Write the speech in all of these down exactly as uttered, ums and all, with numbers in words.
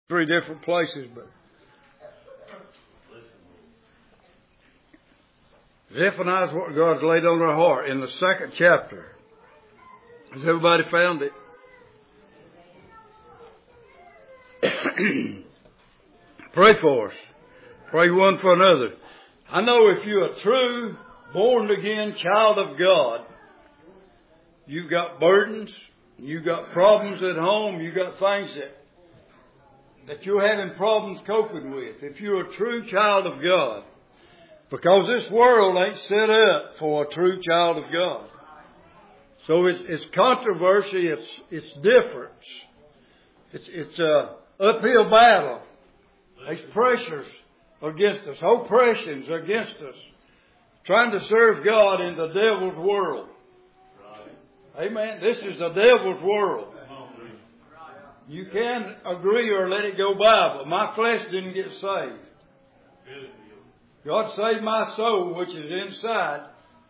three different places, but Zephaniah is what God's laid on our heart in the second chapter. Has everybody found it? Pray for us. Pray one for another. I know if you're a true, born again child of God, you've got burdens, you've got problems at home, you've got things that that you're having problems coping with. If you're a true child of God. Because this world ain't set up for a true child of God. So it's, it's controversy, it's it's difference. It's it's a uphill battle. There's pressures against us, oppressions against us. Trying to serve God in the devil's world. Amen. This is the devil's world. You can agree or let it go by, but my flesh didn't get saved. God saved my soul, which is inside.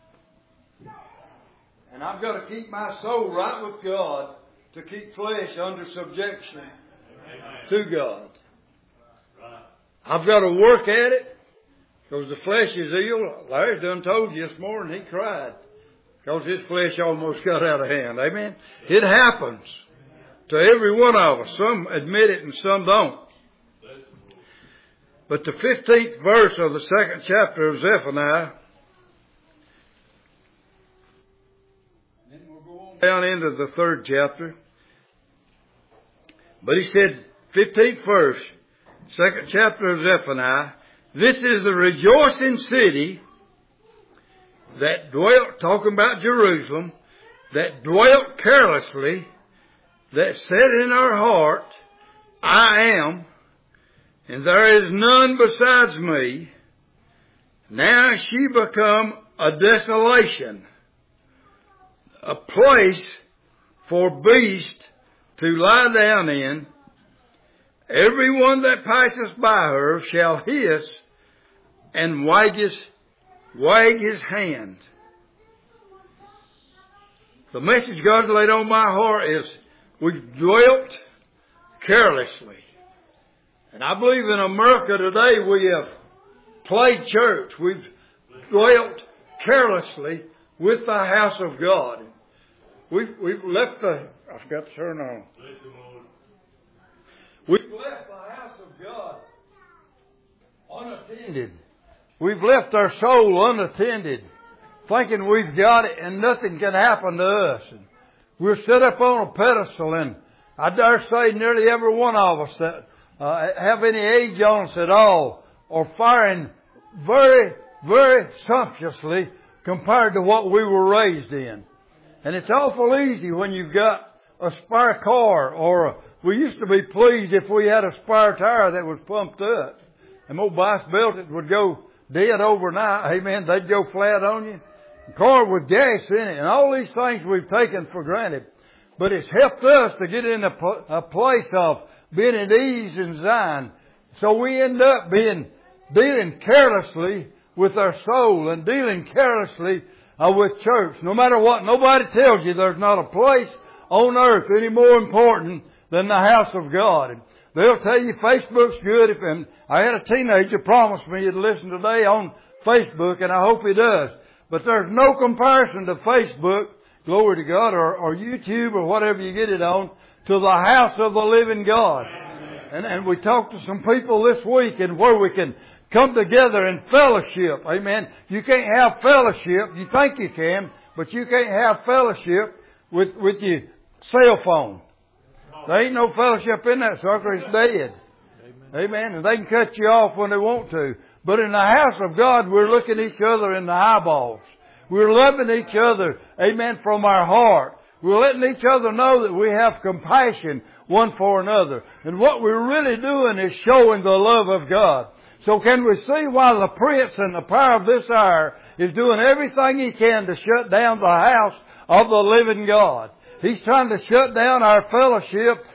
And I've got to keep my soul right with God to keep flesh under subjection to God. I've got to work at it because the flesh is ill. Larry's done told you this morning he cried because his flesh almost got out of hand. Amen. It happens to every one of us. Some admit it and some don't. But the fifteenth verse of the second chapter of Zephaniah, then we'll go on down into the third chapter. But he said, fifteenth verse, second chapter of Zephaniah, this is the rejoicing city that dwelt, talking about Jerusalem, that dwelt carelessly, that said in her heart, I am, and there is none besides me. Now she become a desolation, a place for beasts to lie down in. Everyone that passes by her shall hiss and wag his, wag his hand. The message God laid on my heart is, we've dwelt carelessly. And I believe in America today we have played church. We've dwelt carelessly with the house of God. We've, we've left the... I forgot to turn on. We've left the house of God unattended. We've left our soul unattended, thinking we've got it and nothing can happen to us. And we're set up on a pedestal, and I dare say nearly every one of us that uh, have any age on us at all are faring very, very sumptuously compared to what we were raised in. And it's awful easy when you've got a spare car, or a, we used to be pleased if we had a spare tire that was pumped up. And old Bice built it would go dead overnight. Amen. They'd go flat on you. The car with gas in it, and all these things we've taken for granted. But it's helped us to get in a, a place of being at ease in Zion. So we end up being dealing carelessly with our soul and dealing carelessly uh, with church. No matter what, nobody tells you there's not a place on earth any more important than the house of God. And they'll tell you Facebook's good. If, and I had a teenager promise me he'd listen today on Facebook, and I hope he does. But there's no comparison to Facebook, glory to God, or, or YouTube or whatever you get it on, to the house of the living God. And, and we talked to some people this week and where we can come together in fellowship. Amen. You can't have fellowship. You think you can, but you can't have fellowship with, with your cell phone. There ain't no fellowship in that sucker. It's dead. Amen. And they can cut you off when they want to. But in the house of God, we're looking each other in the eyeballs. We're loving each other, amen, from our heart. We're letting each other know that we have compassion one for another. And what we're really doing is showing the love of God. So can we see why the prince and the power of this hour is doing everything he can to shut down the house of the living God? He's trying to shut down our fellowship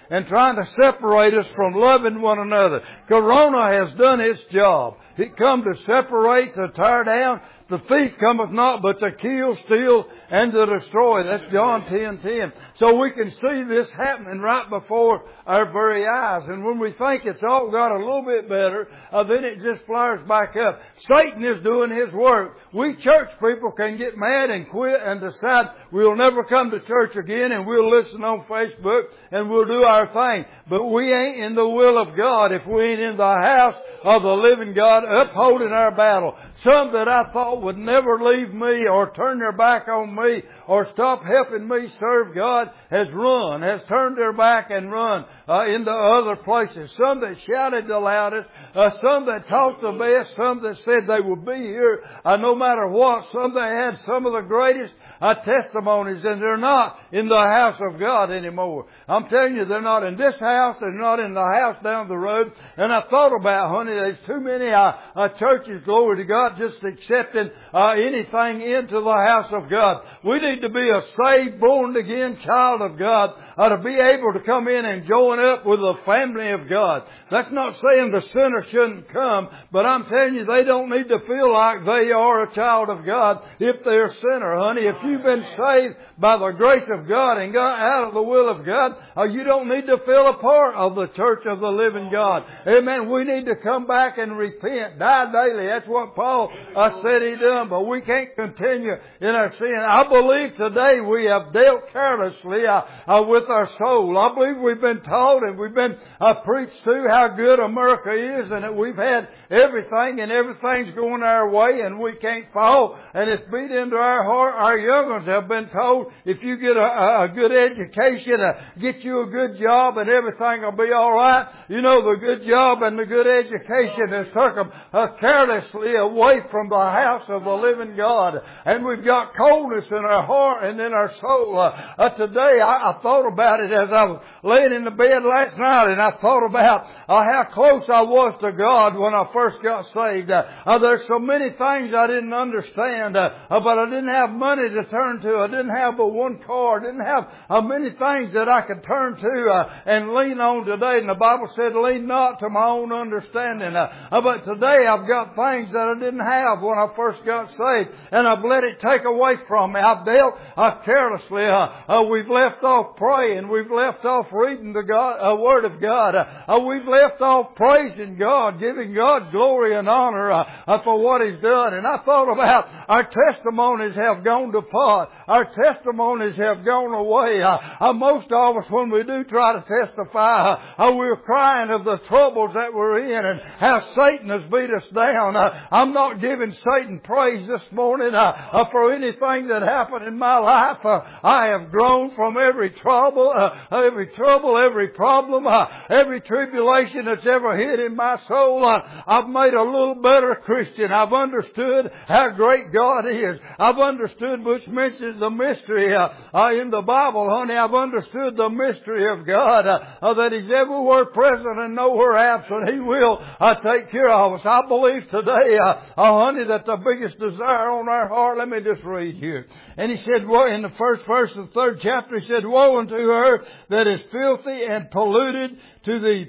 and trying to separate us from loving one another. Corona has done its job. It come to separate, to tear down. The thief cometh not but to kill, steal, and to destroy. That's John ten ten. So we can see this happening right before our very eyes. And when we think it's all got a little bit better, uh, then it just flares back up. Satan is doing his work. We church people can get mad and quit and decide we'll never come to church again, and we'll listen on Facebook and we'll do our thing. But we ain't in the will of God if we ain't in the house of the living God upholding our battle. Some that I thought would never leave me or turn their back on me or stop helping me serve God has run, has turned their back and run uh, into other places. Some that shouted the loudest, uh, some that talked the best, some that said they would be here uh, no matter what. Some that had some of the greatest uh, testimonies, and they're not in the house of God anymore. I'm telling you, they're not in this house, they're not in the house down the road. And I thought about, honey, there's too many uh, uh, churches, glory to God, just accepting uh, anything into the house of God. We need to be a saved, born-again child of God uh, to be able to come in and join up with the family of God. That's not saying the sinner shouldn't come, but I'm telling you, they don't need to feel like they are a child of God if they're a sinner, honey. If you've been saved by the grace of God and got out of the will of God, uh, you don't need to feel a part of the church of the living God. Amen. We need to come back and repent, die daily. That's what Paul uh, said he done, but we can't continue in our sin. I believe today we have dealt carelessly uh, uh, with our soul. I believe we've been taught and we've been uh, preached to how good America is, and that we've had everything and everything's going our way and we can't fall, and it's beat into our heart. Our young ones have been told if you get a, a good education, uh, get you a good job and everything will be alright. You know, the good job and the good education has took them uh, carelessly away from the house of the living God, and we've got coldness in our heart and in our soul. Uh, uh, today I, I thought about it as I was laying in the bed last night, and I thought about uh, how close I was to God when I first got saved. Uh, uh, there's so many things I didn't understand, uh, uh, but I didn't have money to turn to. I didn't have but one car. I didn't have uh, many things that I could turn to uh, and lean on today. And the Bible said, lean not to my own understanding. Uh, uh, but today I've got things that I didn't have when I first got saved, and I've let it take away from me. I've dealt uh, carelessly. Uh, uh, we've left off praying. We've left off reading the God, uh, Word of God. Uh, uh, we've left off praising God, giving God glory and honor uh, uh, for what He's done. And I thought about our testimonies have gone to pot. Our testimonies have gone away. Uh, uh, most of us, when we do try to testify, uh, uh, we're crying of the troubles that we're in and how Satan has beat us down. Uh, I'm not giving Satan praise this morning uh, uh, for anything that happened in my life. Uh, I have grown from every trouble, uh, every trouble, every problem, uh, every tribulation that's ever hit in my soul. Uh, I've made a little better Christian. I've understood how great God is. I've understood, which mentions the mystery uh, uh, in the Bible, honey. I've understood the mystery of God, uh, uh, that He's everywhere present and nowhere absent. He will uh, take care of us. I believe today, uh, uh, honey, that the biggest desire on our heart, let me just read here. And he said, well, in the first verse of the third chapter, he said, woe unto her that is filthy and polluted to the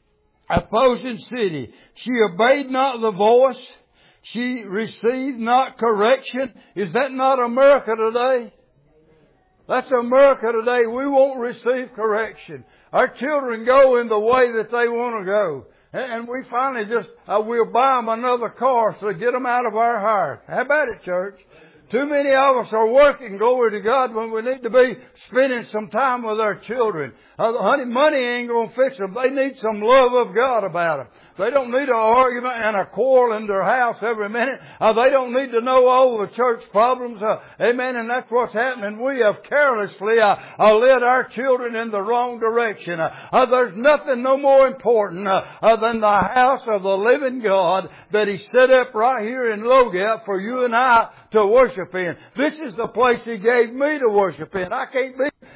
opposing city. She obeyed not the voice. She received not correction. Is that not America today? That's America today. We won't receive correction. Our children go in the way that they want to go. And we finally just, uh, we'll buy them another car so get them out of our heart. How about it, church? Too many of us are working, glory to God, when we need to be spending some time with our children. Uh, honey, money ain't going to fix them. They need some love of God about them. They don't need an argument and a quarrel in their house every minute. Uh, they don't need to know all the church problems. Uh, amen. And that's what's happening. We have carelessly uh, uh, led our children in the wrong direction. Uh, uh, there's nothing no more important uh, uh, than the house of the living God that He set up right here in Logat for you and I to worship in. This is the place He gave me to worship in. I can't be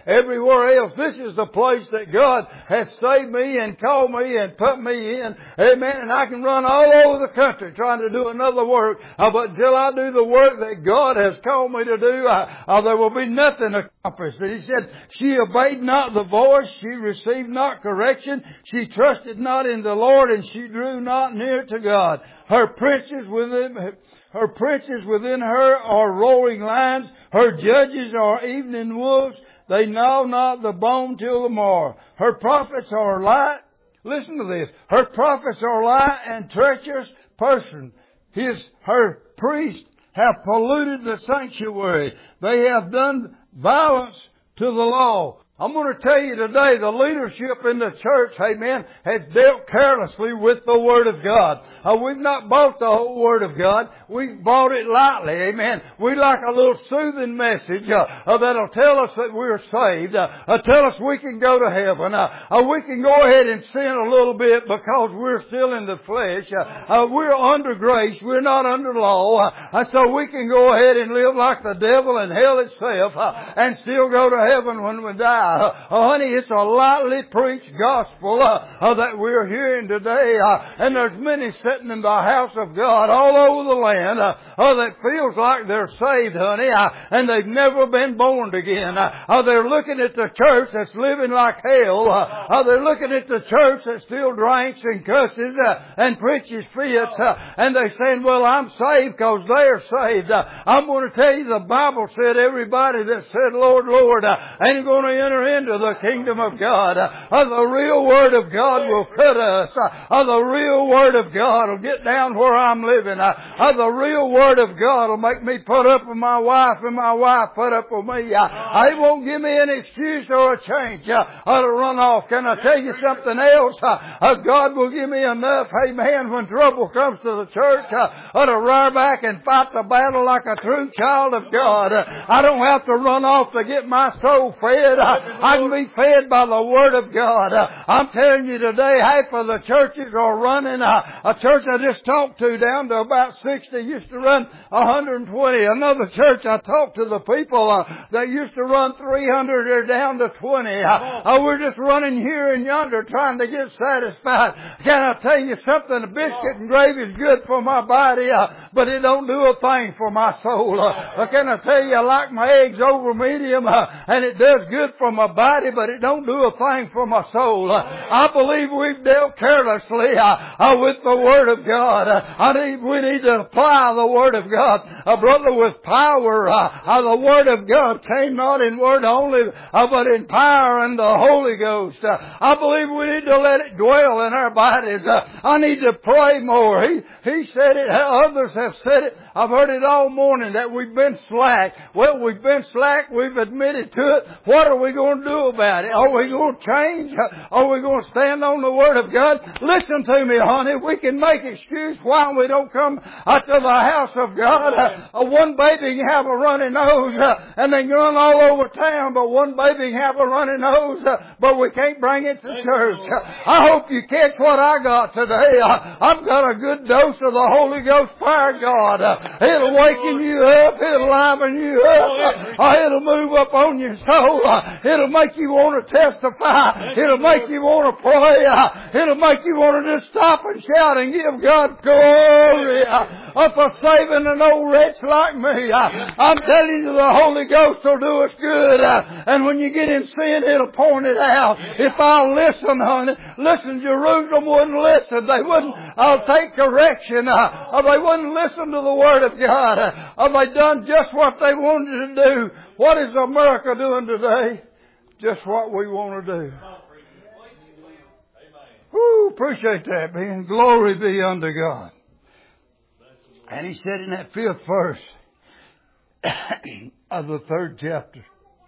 everywhere else. This is the place that God has saved me and called me and put me in. Amen. And I can run all over the country trying to do another work. Uh, but until I do the work that God has called me to do, uh, uh, there will be nothing accomplished. And he said, she obeyed not the voice. She received not correction. She trusted not in the Lord, and she drew not near to God. Her princes within her princes within her are roaring lions. Her judges are evening wolves. They gnaw not the bone till the morrow. Her prophets are lie. Listen to this. Her prophets are lie and treacherous person. His her priests have polluted the sanctuary. They have done violence to the law. I'm going to tell you today, the leadership in the church, amen, has dealt carelessly with the Word of God. Uh, we've not bought the whole Word of God. We've bought it lightly, amen. We like a little soothing message uh, uh, that'll tell us that we're saved, uh, uh, tell us we can go to heaven. Uh, uh, we can go ahead and sin a little bit because we're still in the flesh. Uh, uh, we're under grace. We're not under law. Uh, uh, so we can go ahead and live like the devil and hell itself uh, and still go to heaven when we die. Uh, oh, honey, it's a lightly preached gospel uh, uh, that we're hearing today. Uh, and there's many sitting in the house of God all over the land uh, uh, that feels like they're saved, honey, uh, and they've never been born again. Uh, uh, they're looking at the church that's living like hell. Uh, uh, they're looking at the church that still drinks and cusses uh, and preaches fits. Uh, and they're saying, well, I'm saved because they're saved. Uh, I'm going to tell you, the Bible said everybody that said, Lord, Lord, uh, ain't going to enter into the kingdom of God. Uh, the real Word of God will cut us. Uh, the real Word of God will get down where I'm living. Uh, uh, the real Word of God will make me put up with my wife and my wife put up with me. Uh, it won't give me an excuse or a change uh, uh, to run off. Can I tell you something else? Uh, uh, God will give me enough, amen, when trouble comes to the church uh, uh, to rear back and fight the battle like a true child of God. Uh, I don't have to run off to get my soul fed. Uh, I can be fed by the Word of God. Uh, I'm telling you today, half of the churches are running. Uh, a church I just talked to down to about sixty used to run one hundred twenty. Another church I talked to the people uh, that used to run three hundred, they're down to twenty. Uh, uh, we're just running here and yonder trying to get satisfied. Can I tell you something? A biscuit and gravy is good for my body, uh, but it don't do a thing for my soul. Uh, can I tell you, I like my eggs over medium, uh, and it does good for my body, but it don't do a thing for my soul. Uh, I believe we've dealt carelessly uh, uh, with the Word of God. Uh, I need, we need to apply the Word of God. Uh, brother, with power, uh, uh, the Word of God came not in word only, uh, but in power and the Holy Ghost. Uh, I believe we need to let it dwell in our bodies. Uh, I need to pray more. He, he said it, others have said it. I've heard it all morning that we've been slack. Well, we've been slack. We've admitted to it. What are we going to do about it? Are we going to change? Are we going to stand on the Word of God? Listen to me, honey. We can make excuse why we don't come out to the house of God. Uh, one baby can have a runny nose uh, and they can run all over town, but one baby can have a runny nose, uh, but we can't bring it to church. Uh, I hope you catch what I got today. Uh, I've got a good dose of the Holy Ghost power, God. Uh, it'll waken you up. It'll liven you up. Uh, it'll move up on your soul. Uh, it'll make you want to testify. It'll make you want to pray. Uh, it'll make you want to just stop and shout and give God glory uh, for saving an old wretch like me. Uh, I'm telling you, the Holy Ghost will do us good. Uh, and when you get in sin, it'll point it out. If I'll listen, honey, listen, Jerusalem wouldn't listen. They wouldn't. I'll take correction. Uh, they wouldn't listen to the Word of God. Uh, they done just what they wanted to do. What is America doing today? Just what we want to do. Woo, appreciate that, man. Glory be unto God. And he said in that fifth verse of the third chapter,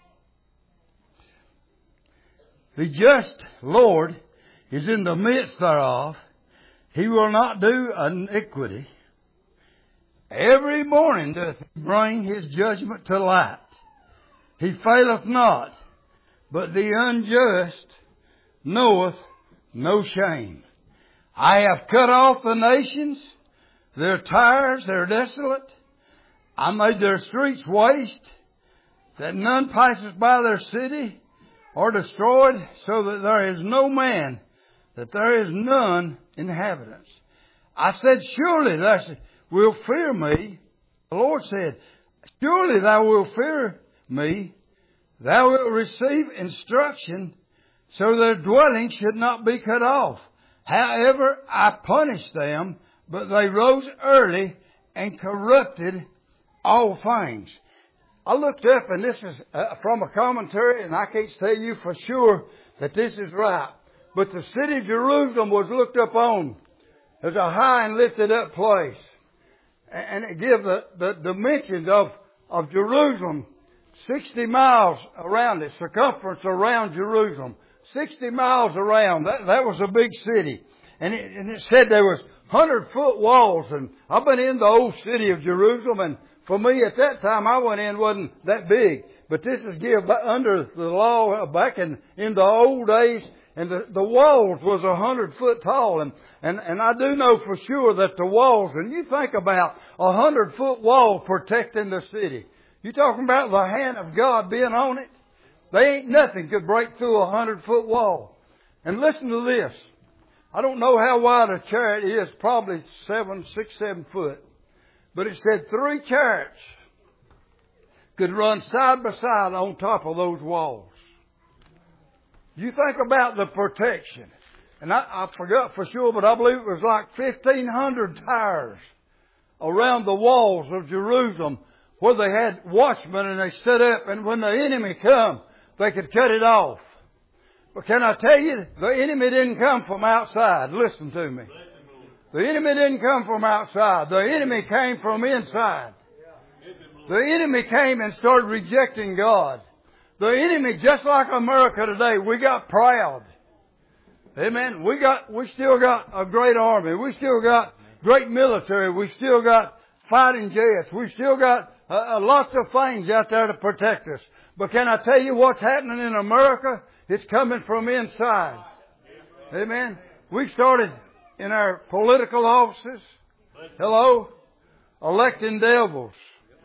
the just Lord is in the midst thereof. He will not do iniquity. Every morning doth he bring his judgment to light. He faileth not, but the unjust knoweth no shame. I have cut off the nations, their tires, they're desolate. I made their streets waste, that none passes by their city. are destroyed, so that there is no man, that there is none inhabitants. I said, surely thou wilt fear me. The Lord said, surely thou wilt fear me. Thou wilt receive instruction, so their dwelling should not be cut off. However, I punished them, but they rose early and corrupted all things. I looked up, and this is uh, from a commentary, and I can't tell you for sure that this is right. But the city of Jerusalem was looked up on as a high and lifted up place. And it gives the, the dimensions of, of Jerusalem, sixty miles around it, circumference around Jerusalem. sixty miles around. That, that was a big city. And it, and it said there was hundred foot walls. And I've been in the old city of Jerusalem, and for me at that time I went in wasn't that big. But this is give under the law back in, in the old days. And the, the walls was a hundred foot tall. And, and, and I do know for sure that the walls, and you think about a hundred foot wall protecting the city. You talking about the hand of God being on it? They ain't nothing could break through a hundred foot wall. And listen to this. I don't know how wide a chariot is, probably seven, six, seven foot. But it said three chariots could run side by side on top of those walls. You think about the protection. And I, I forgot for sure, but I believe it was like fifteen hundred tires around the walls of Jerusalem where they had watchmen and they set up, and when the enemy come, they could cut it off. But can I tell you, the enemy didn't come from outside. Listen to me. The enemy didn't come from outside. The enemy came from inside. The enemy came and started rejecting God. The enemy, just like America today, we got proud. Amen. We got, we still got a great army. We still got great military. We still got fighting jets. We still got uh, lots of things out there to protect us. But can I tell you what's happening in America? It's coming from inside. Amen. We started in our political offices. Hello? Electing devils.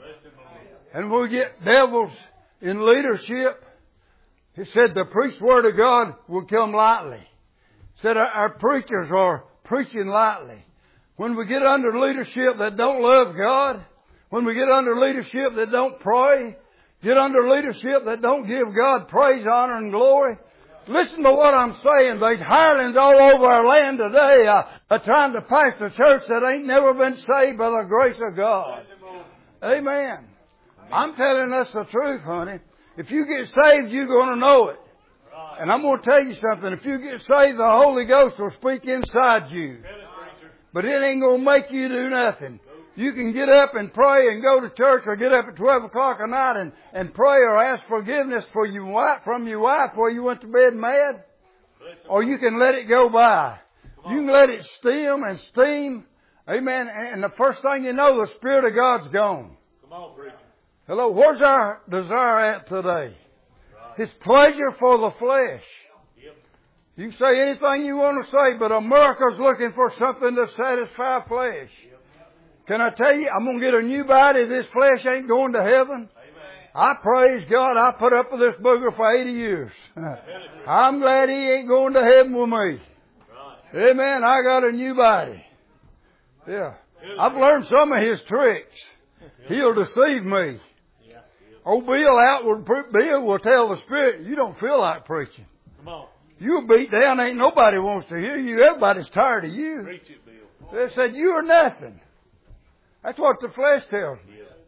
And we get devils in leadership. He said the preached word of God will come lightly. He said our, our preachers are preaching lightly. When we get under leadership that don't love God, when we get under leadership that don't pray, get under leadership that don't give God praise, honor, and glory. Listen to what I'm saying. There's hirelings all over our land today uh, are trying to pass the church that ain't never been saved by the grace of God. Amen. I'm telling us the truth, honey. If you get saved, you're going to know it. And I'm going to tell you something. If you get saved, the Holy Ghost will speak inside you. But it ain't going to make you do nothing. You can get up and pray and go to church, or get up at twelve o'clock at night and, and pray or ask forgiveness for your wife, from your wife before you went to bed mad. Or you can let it go by. You can let it steam and steam. Amen. And the first thing you know, the Spirit of God's gone. Come on, preacher. Hello, where's our desire at today? His pleasure for the flesh. You can say anything you want to say, but America's looking for something to satisfy flesh. Can I tell you, I'm going to get a new body. This flesh ain't going to heaven. Amen. I praise God. I put up with this booger for eighty years. I'm glad he ain't going to heaven with me. Right. Amen. I got a new body. Yeah. I've learned some of his tricks. He'll deceive me. Old Bill Outward, Bill will tell the Spirit, you don't feel like preaching. Come on. You're beat down. Ain't nobody wants to hear you. Everybody's tired of you. Preach it, Bill. They said, you are nothing. That's what the flesh tells me. Yeah.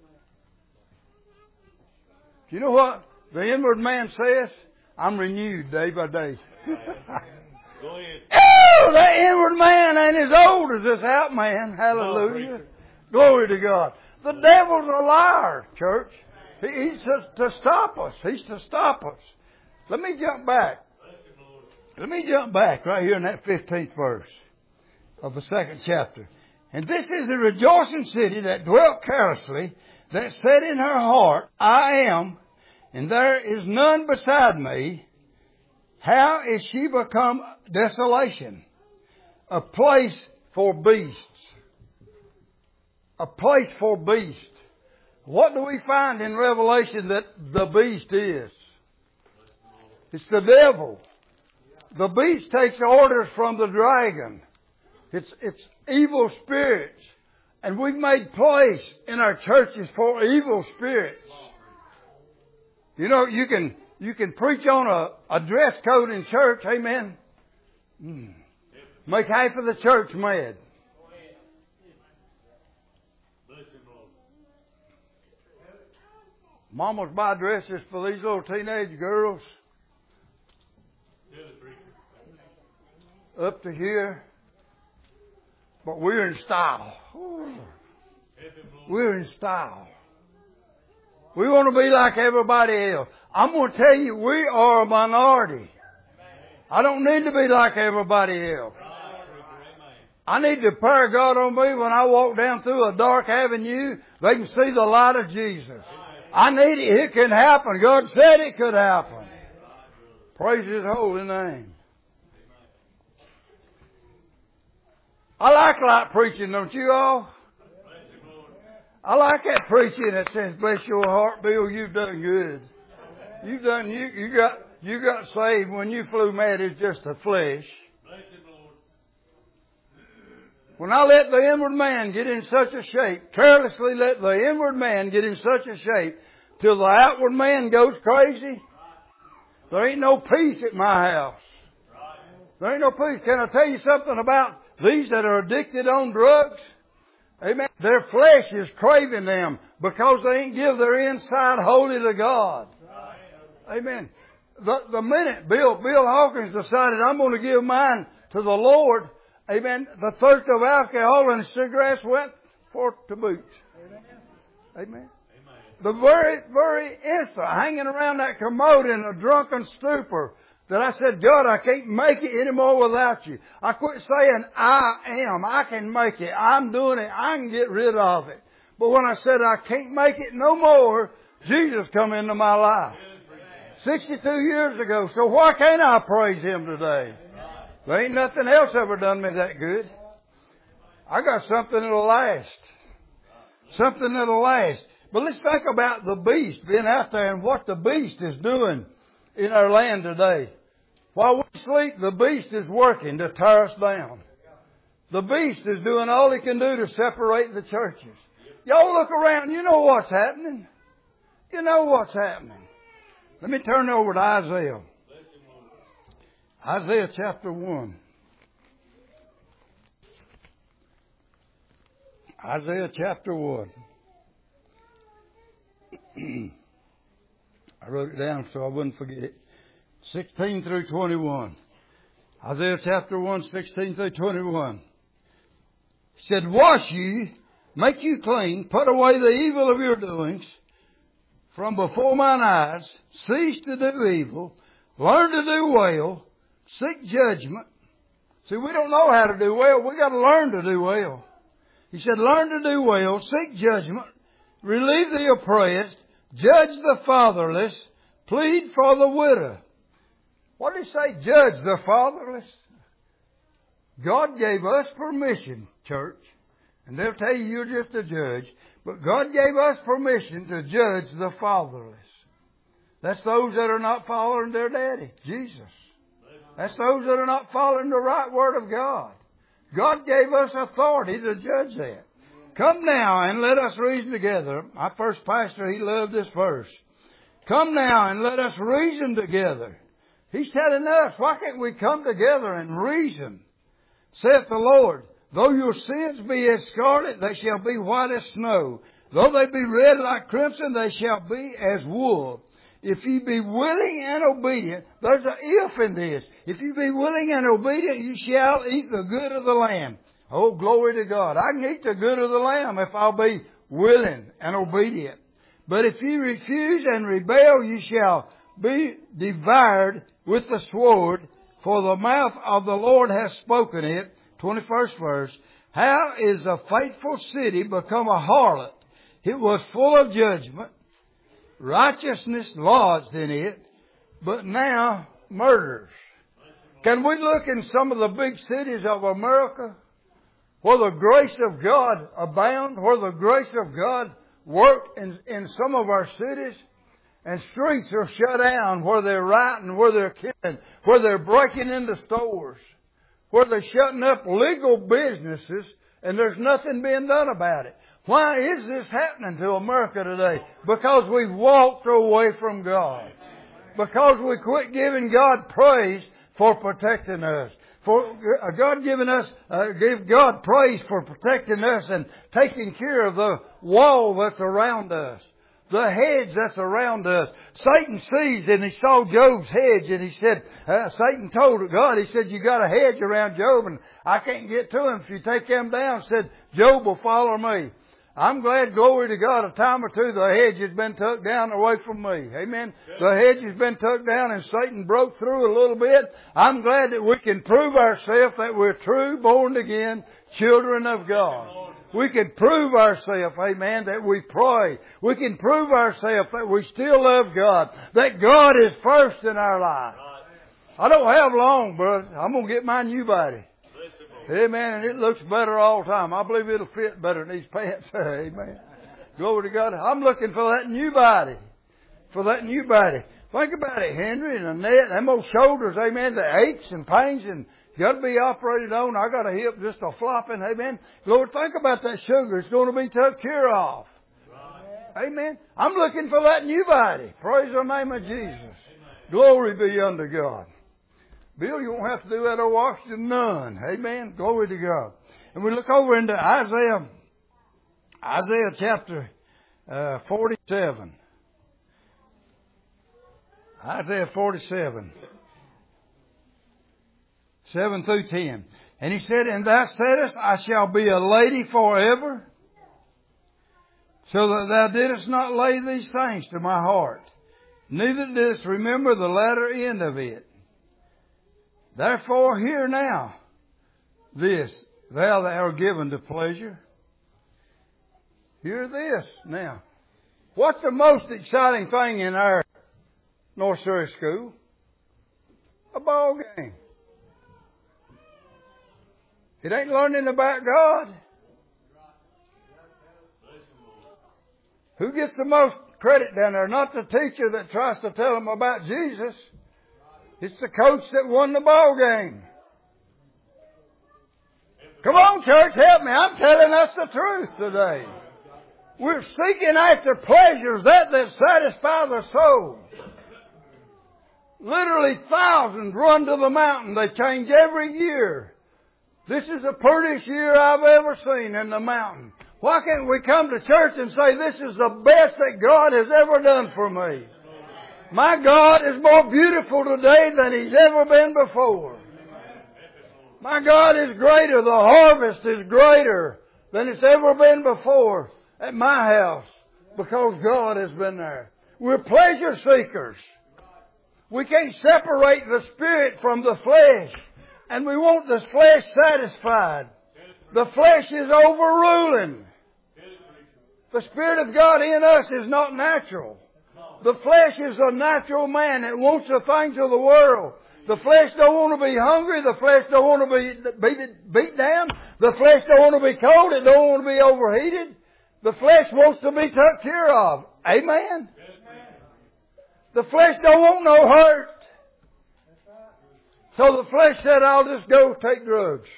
You know what the inward man says? I'm renewed day by day. Go ahead. Oh, the inward man ain't as old as this out man. Hallelujah. On, Glory to God. The devil's a liar, church. He, he's to, to stop us. He's to stop us. Let me jump back. Let me jump back right here in that fifteenth verse of the second chapter. And this is a rejoicing city that dwelt carelessly, that said in her heart, I am, and there is none beside me. How is she become desolation? A place for beasts. A place for beasts. What do we find in Revelation that the beast is? It's the devil. The beast takes orders from the dragon. It's, it's evil spirits. And we've made place in our churches for evil spirits. You know, you can, you can preach on a, a dress code in church. Amen. Mm. Make half of the church mad. Mamas buy dresses for these little teenage girls. Up to here. But we're in style. We're in style. We want to be like everybody else. I'm going to tell you, we are a minority. I don't need to be like everybody else. I need the power of God on me when I walk down through a dark avenue. They can see the light of Jesus. I need it. It can happen. God said it could happen. Praise His holy name. I like light preaching, don't you all? I like that preaching that says, bless your heart, Bill, you've done good. You've done, you, you got, you got saved when you flew mad as just the flesh. When I let the inward man get in such a shape, carelessly let the inward man get in such a shape till the outward man goes crazy, there ain't no peace at my house. There ain't no peace. Can I tell you something about these that are addicted on drugs? Amen. Their flesh is craving them because they ain't give their inside wholly to God. Amen. The, the minute Bill, Bill Hawkins decided I'm going to give mine to the Lord, amen, the thirst of alcohol and cigarettes went for to boot. Amen. The very, very instant, hanging around that commode in a drunken stupor, that I said, God, I can't make it anymore without you. I quit saying, I am. I can make it. I'm doing it. I can get rid of it. But when I said I can't make it no more, Jesus come into my life. sixty-two years ago. So why can't I praise Him today? There ain't nothing else ever done me that good. I got something that'll last. Something that'll last. But let's think about the beast being out there and what the beast is doing in our land today. While we sleep, the beast is working to tear us down. The beast is doing all he can do to separate the churches. Y'all look around. You know what's happening. You know what's happening. Let me turn over to Isaiah. Isaiah chapter one. Isaiah chapter one. I wrote it down so I wouldn't forget it. sixteen through twenty-one. Isaiah chapter one, sixteen through twenty-one. He said, wash ye, make you clean, put away the evil of your doings from before mine eyes, cease to do evil, learn to do well, seek judgment. See, we don't know how to do well. We got to learn to do well. He said, learn to do well, seek judgment, relieve the oppressed, judge the fatherless, plead for the widow. What did he say? Judge the fatherless. God gave us permission, church. And they'll tell you you're just a judge. But God gave us permission to judge the fatherless. That's those that are not following their daddy, Jesus. That's those that are not following the right word of God. God gave us authority to judge that. Come now and let us reason together. My first pastor, he loved this verse. Come now and let us reason together. He's telling us, why can't we come together and reason? Saith the Lord, though your sins be as scarlet, they shall be white as snow. Though they be red like crimson, they shall be as wool. If ye be willing and obedient, there's an if in this. If you be willing and obedient, you shall eat the good of the land. Oh, glory to God. I can eat the good of the lamb if I'll be willing and obedient. But if ye refuse and rebel, ye shall be devoured with the sword, for the mouth of the Lord hath spoken it. twenty-first verse. How is a faithful city become a harlot? It was full of judgment. Righteousness lodged in it, but now murders. Can we look in some of the big cities of America where the grace of God abound, where the grace of God worked in, in some of our cities, And streets are shut down where they're rioting, where they're killing, where they're breaking into stores, where they're shutting up legal businesses, and there's nothing being done about it. Why is this happening to America today? Because we've walked away from God. Because we quit giving God praise for protecting us. For God giving us, uh, give God praise for protecting us and taking care of the wall that's around us. The hedge that's around us. Satan sees and he saw Job's hedge and he said, uh, Satan told God, he said, you got a hedge around Job and I can't get to him. If you take him down, said, Job will follow me. I'm glad, glory to God, a time or two the hedge has been took down away from me. Amen. The hedge has been took down and Satan broke through a little bit. I'm glad that we can prove ourselves that we're true, born again children of God. We can prove ourselves, amen, that we pray. We can prove ourselves that we still love God. That God is first in our life. I don't have long, but I'm going to get my new body. Amen. And it looks better all the time. I believe it'll fit better in these pants. Amen. Glory to God. I'm looking for that new body. For that new body. Think about it, Henry and Annette. Them old shoulders, amen, the aches and pains and got to be operated on. I got a hip just a flopping. Amen. Lord, think about that sugar. It's going to be took care of. Right. Amen. I'm looking for that new body. Praise the name of Jesus. Amen. Glory be unto God. Bill, you won't have to do that or Washington none. Amen. Glory to God. And we look over into Isaiah, Isaiah chapter uh, forty-seven. Isaiah forty-seven. Seven through ten. And he said, and thou saidest, I shall be a lady forever, so that thou didst not lay these things to my heart, neither didst remember the latter end of it. Therefore hear now this, thou that art given to pleasure. Hear this now. What's the most exciting thing in our North Surrey school? A ball game. It ain't learning about God. Who gets the most credit down there? Not the teacher that tries to tell them about Jesus. It's the coach that won the ball game. Come on, church, help me. I'm telling us the truth today. We're seeking after pleasures that that satisfy the soul. Literally thousands run to the mountain. They change every year. This is the prettiest year I've ever seen in the mountain. Why can't we come to church and say this is the best that God has ever done for me? My God is more beautiful today than He's ever been before. My God is greater. The harvest is greater than it's ever been before at my house because God has been there. We're pleasure seekers. We can't separate the spirit from the flesh. And we want the flesh satisfied. The flesh is overruling. The Spirit of God in us is not natural. The flesh is a natural man that wants the things of the world. The flesh don't want to be hungry. The flesh don't want to be beat, beat down. The flesh don't want to be cold. It don't want to be overheated. The flesh wants to be taken care of. Amen? The flesh don't want no hurt. So the flesh said, I'll just go take drugs.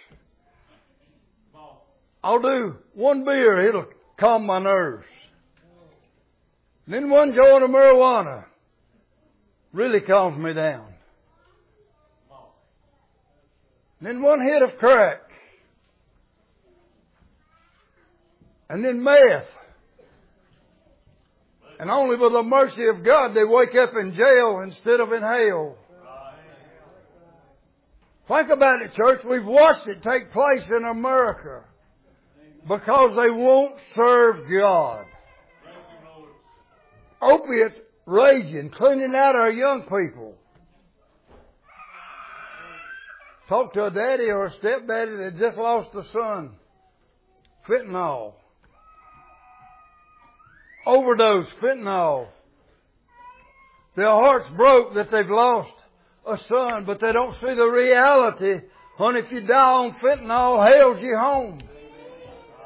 I'll do one beer. It'll calm my nerves. And then one joint of marijuana really calms me down. And then one hit of crack. And then meth. And only by the mercy of God they wake up in jail instead of in hell. Think about it, church. We've watched it take place in America because they won't serve God. Opiates raging, cleaning out our young people. Talk to a daddy or a stepdaddy that just lost a son. Fentanyl. Overdose, fentanyl. Their hearts broke that they've lost a son, but they don't see the reality. Honey, if you die on fentanyl, hell's you home.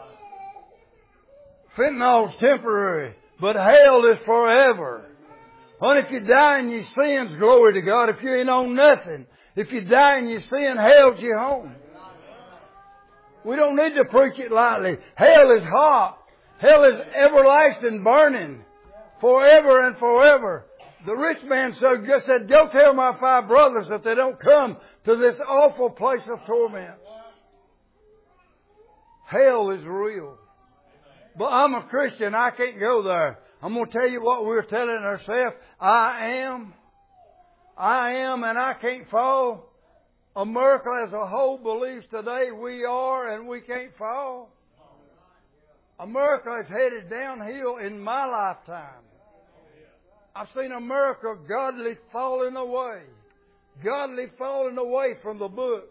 Fentanyl's temporary, but hell is forever. Honey, if you die in your sins, glory to God. If you ain't on nothing, if you die in your sin, hell's your home. We don't need to preach it lightly. Hell is hot. Hell is everlasting, burning, forever and forever. The rich man said, go tell my five brothers that they don't come to this awful place of torment. Hell is real. But I'm a Christian. I can't go there. I'm going to tell you what we're telling ourselves. I am. I am and I can't fall. America as a whole believes today we are and we can't fall. America is headed downhill in my lifetime. I've seen America godly falling away. Godly falling away from the book.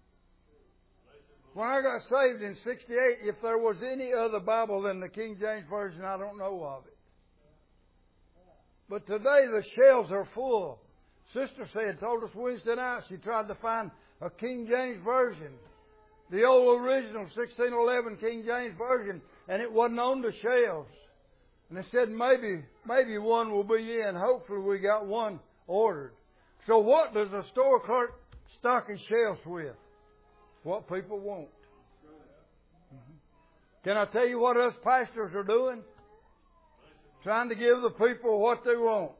When I got saved in sixty-eight, if there was any other Bible than the King James Version, I don't know of it. But today the shelves are full. Sister said, told us Wednesday night, she tried to find a King James Version. The old original sixteen eleven King James Version, and it wasn't on the shelves. And they said maybe, maybe one will be in. Hopefully we got one ordered. So what does a store clerk stock his shelves with? What people want. Mm-hmm. Can I tell you what us pastors are doing? Trying to give the people what they want.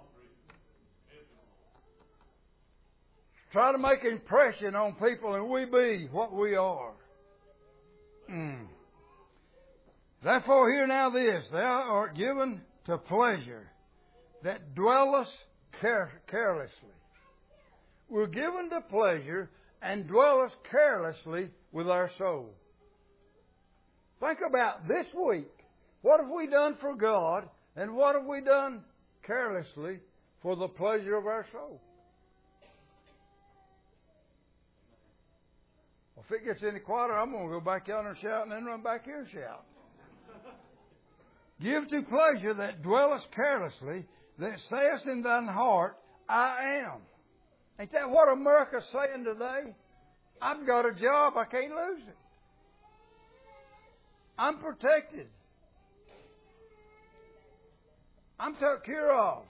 Try to make an impression on people and we be what we are. Mm. Therefore hear now this, thou art given to pleasure that dwelleth care- carelessly. We're given to pleasure and dwelleth carelessly with our soul. Think about this week. What have we done for God and what have we done carelessly for the pleasure of our soul? Well, if it gets any quieter, I'm going to go back yonder and shout and then run back here and shout. Give to pleasure that dwelleth carelessly, that saith in thine heart, I am. Ain't that what America's saying today? I've got a job, I can't lose it. I'm protected. I'm took care of.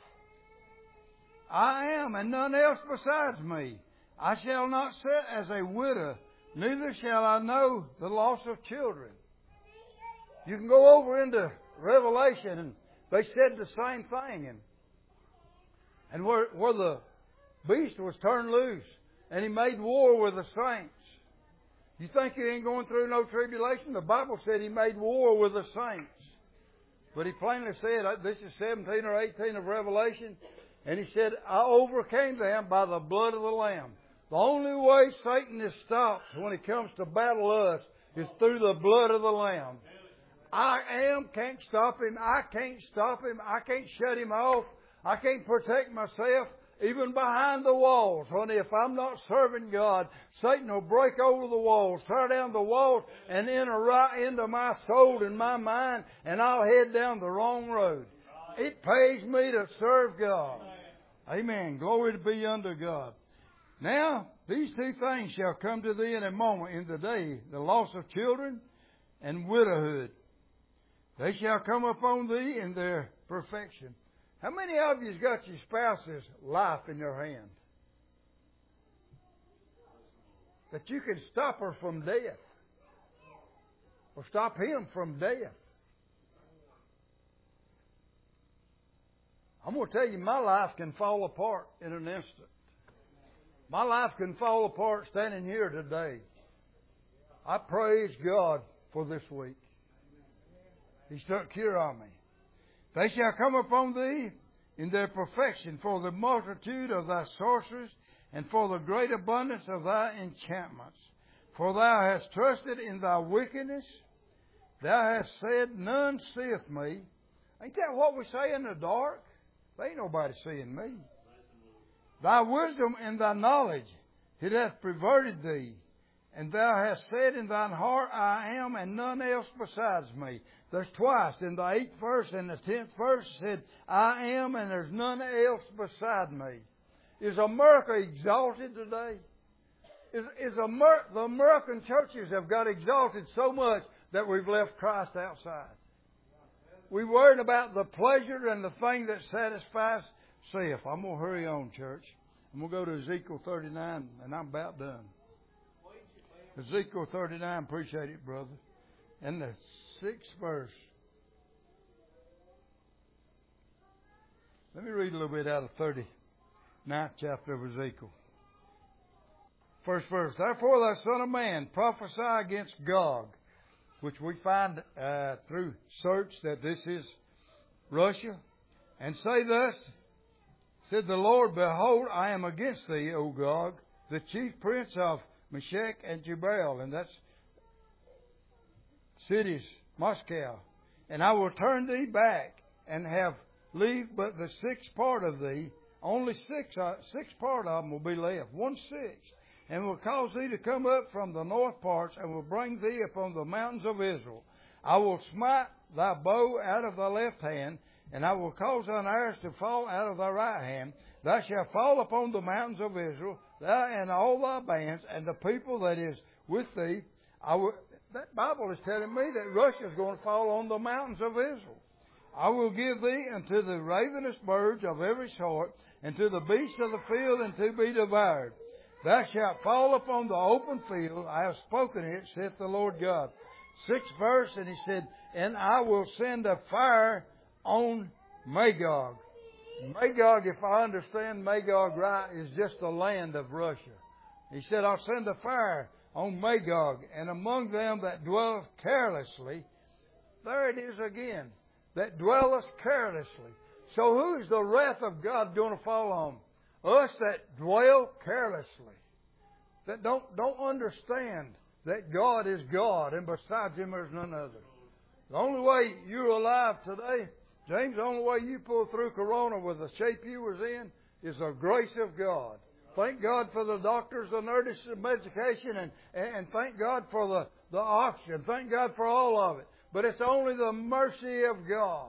I am, and none else besides me. I shall not sit as a widow, neither shall I know the loss of children. You can go over into Revelation, and they said the same thing. And, and where, where the beast was turned loose, and he made war with the saints. You think he ain't going through no tribulation? The Bible said he made war with the saints. But he plainly said, this is seventeen or eighteen of Revelation, and he said, I overcame them by the blood of the Lamb. The only way Satan is stopped when it comes to battle us is through the blood of the Lamb. I am, can't stop him. I can't stop him. I can't shut him off. I can't protect myself. Even behind the walls, honey, if I'm not serving God, Satan will break over the walls, tear down the walls, and enter right into my soul and my mind, and I'll head down the wrong road. It pays me to serve God. Amen. Glory to be unto God. Now, these two things shall come to thee in a moment in the day, the loss of children and widowhood. They shall come upon thee in their perfection. How many of you's got your spouse's life in your hand? That you can stop her from death. Or stop him from death. I'm going to tell you, my life can fall apart in an instant. My life can fall apart standing here today. I praise God for this week. He's took care of me. They shall come upon thee in their perfection for the multitude of thy sorceries and for the great abundance of thy enchantments. For thou hast trusted in thy wickedness. Thou hast said, none seeth me. Ain't that what we say in the dark? There ain't nobody seeing me. Thy wisdom and thy knowledge, it hath perverted thee. And thou hast said in thine heart, I am, and none else besides me. There's twice in the eighth verse and the tenth verse said, I am, and there's none else beside me. Is America exalted today? Is, is Amer- the American churches have got exalted so much that we've left Christ outside. We're worried about the pleasure and the thing that satisfies saith. I'm going to hurry on, church. I'm going to go to Ezekiel thirty-nine, and I'm about done. Ezekiel thirty-nine, appreciate it, brother. And the sixth verse. Let me read a little bit out of thirty-ninth chapter of Ezekiel. First verse. Therefore, thou son of man, prophesy against Gog, which we find uh, through search that this is Russia, and say thus, said the Lord, behold, I am against thee, O Gog, the chief prince of Meshech and Tubal, and that's cities, Moscow. And I will turn thee back and have leave but the sixth part of thee. Only six, uh, six part of them will be left, one sixth. And will cause thee to come up from the north parts, and will bring thee upon the mountains of Israel. I will smite thy bow out of thy left hand, and I will cause thine arrows to fall out of thy right hand. Thou shalt fall upon the mountains of Israel, thou and all thy bands, and the people that is with thee. I will, that Bible is telling me that Russia is going to fall on the mountains of Israel. I will give thee unto the ravenous birds of every sort, and to the beasts of the field, and to be devoured. Thou shalt fall upon the open field. I have spoken it, saith the Lord God. Sixth verse, and he said, and I will send a fire on Magog. Magog, if I understand Magog right, is just the land of Russia. He said, I'll send a fire on Magog, and among them that dwelleth carelessly. There it is again. That dwelleth carelessly. So who's the wrath of God going to fall on? Us that dwell carelessly. That don't, don't understand that God is God, and besides Him there's none other. The only way you're alive today, James, the only way you pull through Corona with the shape you was in is the grace of God. Thank God for the doctors, the nurses, the medication, and, and thank God for the, the oxygen. Thank God for all of it. But it's only the mercy of God.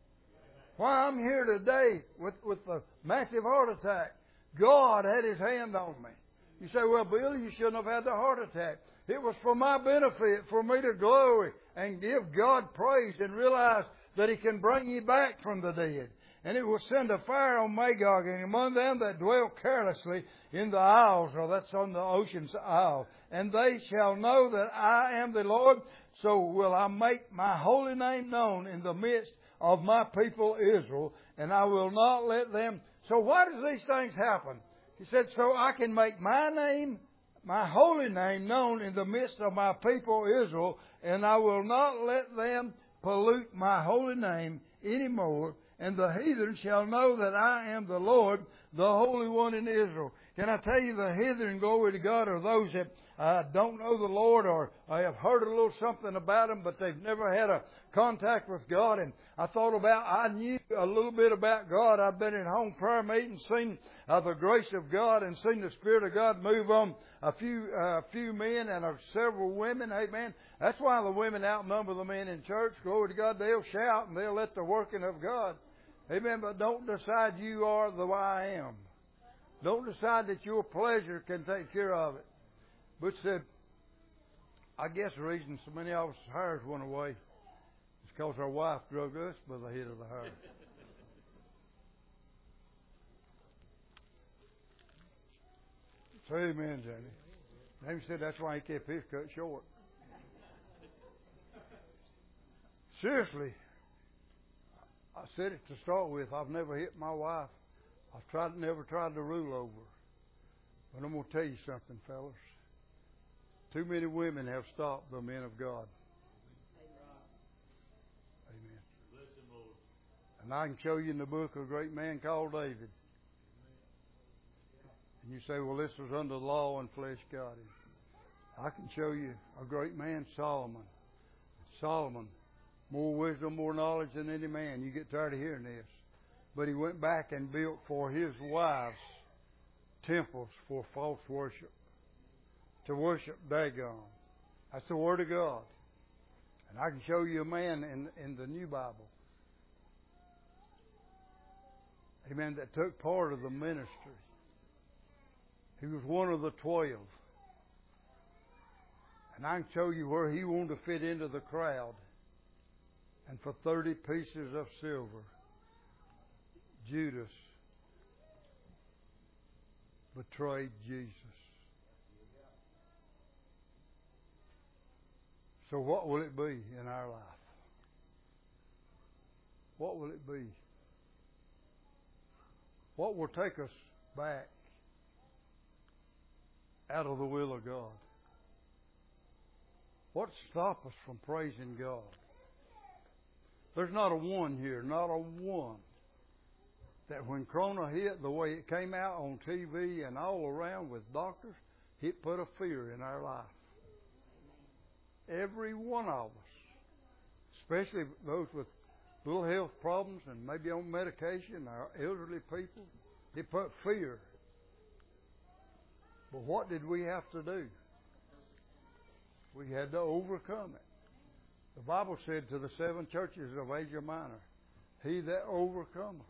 Why I'm here today with, with the massive heart attack, God had His hand on me. You say, well, Bill, you shouldn't have had the heart attack. It was for my benefit, for me to glory and give God praise and realize that He can bring you back from the dead. And it will send a fire on Magog, and among them that dwell carelessly in the isles, or that's on the ocean's isle. And they shall know that I am the Lord, so will I make my holy name known in the midst of my people Israel, and I will not let them. So why does these things happen? He said, so I can make my name, my holy name known in the midst of my people Israel, and I will not let them pollute my holy name anymore, and the heathen shall know that I am the Lord, the Holy One in Israel. Can I tell you, the heathen, glory to God, are those that uh, don't know the Lord, or I have heard a little something about Him, but they've never had a contact with God. And I thought about, I knew a little bit about God. I've been in home prayer meetings, seen uh, the grace of God, and seen the Spirit of God move on a few uh, few men and uh, several women. Amen. That's why the women outnumber the men in church. Glory to God. They'll shout and they'll let the working of God. Amen. But don't decide you are the I am. Don't decide that your pleasure can take care of it. But said, I guess the reason so many of us hairs went away is because our wife drug us by the head of the hair. Say amen, Jamie. Jamie said that's why he kept his cut short. Seriously, I said it to start with. I've never hit my wife. I've tried, never tried to rule over her. But I'm going to tell you something, fellas. Too many women have stopped the men of God. Amen. And I can show you in the book a great man called David. And you say, well, this was under the law and flesh got him. I can show you a great man, Solomon. Solomon, more wisdom, more knowledge than any man. You get tired of hearing this. But he went back and built for his wives temples for false worship. To worship Dagon. That's the Word of God. And I can show you a man in, in the New Bible. Amen. That took part of the ministry. He was one of the twelve. And I can show you where he wanted to fit into the crowd. And for thirty pieces of silver, Judas betrayed Jesus. So what will it be in our life? What will it be? What will take us back out of the will of God? What stop us from praising God? There's not a one here, not a one, that when Corona hit, the way it came out on T V and all around with doctors, it put a fear in our life. Every one of us, especially those with little health problems and maybe on medication, our elderly people, it put fear. But what did we have to do? We had to overcome it. The Bible said to the seven churches of Asia Minor, He that overcometh.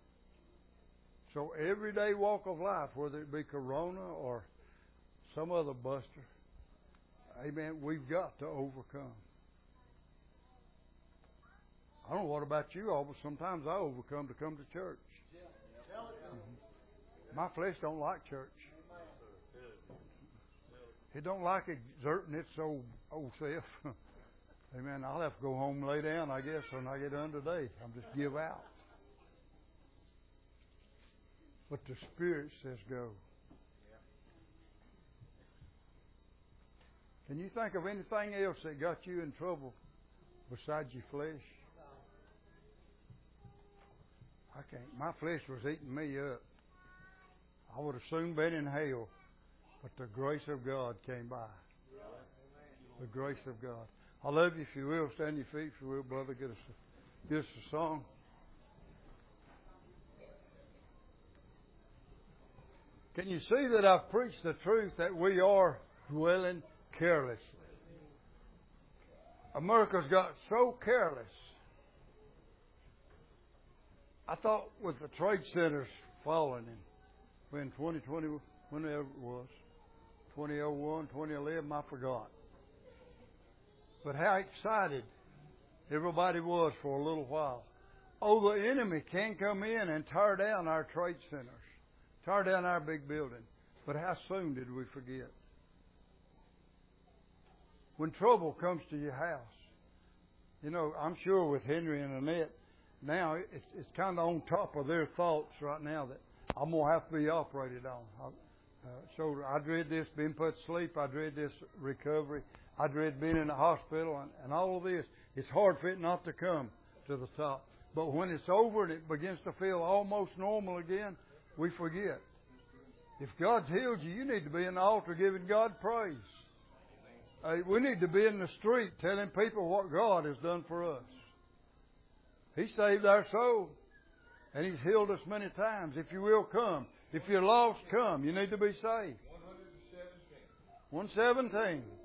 So everyday walk of life, whether it be Corona or some other buster, amen, we've got to overcome. I don't know what about you all, but sometimes I overcome to come to church. Mm-hmm. My flesh don't like church. It don't like exerting its old, old self. Amen. I'll have to go home and lay down, I guess, when I get done today. I'll just give out. But the Spirit says go. Can you think of anything else that got you in trouble besides your flesh? I can't. My flesh was eating me up. I would have soon been in hell. But the grace of God came by. The grace of God. I love you. If you will, stand your feet. If you will, brother, get us a, get us a song. Can you see that I've preached the truth that we are dwelling carelessly? America's got so careless. I thought with the trade centers falling in, in twenty twenty, whenever it was, twenty oh one, twenty eleven, I forgot. But how excited everybody was for a little while. Oh, the enemy can come in and tear down our trade centers, tear down our big building. But how soon did we forget? When trouble comes to your house, you know, I'm sure with Henry and Annette, now it's, it's kind of on top of their thoughts right now that I'm going to have to be operated on. I, uh, so I dread this being put to sleep. I dread this recovery. I dread being in the hospital and, and all of this. It's hard for it not to come to the top. But when it's over and it begins to feel almost normal again, we forget. If God's healed you, you need to be in the altar giving God praise. Uh, we need to be in the street telling people what God has done for us. He saved our soul. And He's healed us many times. If you will, come. If you're lost, come. You need to be saved. one seventeen.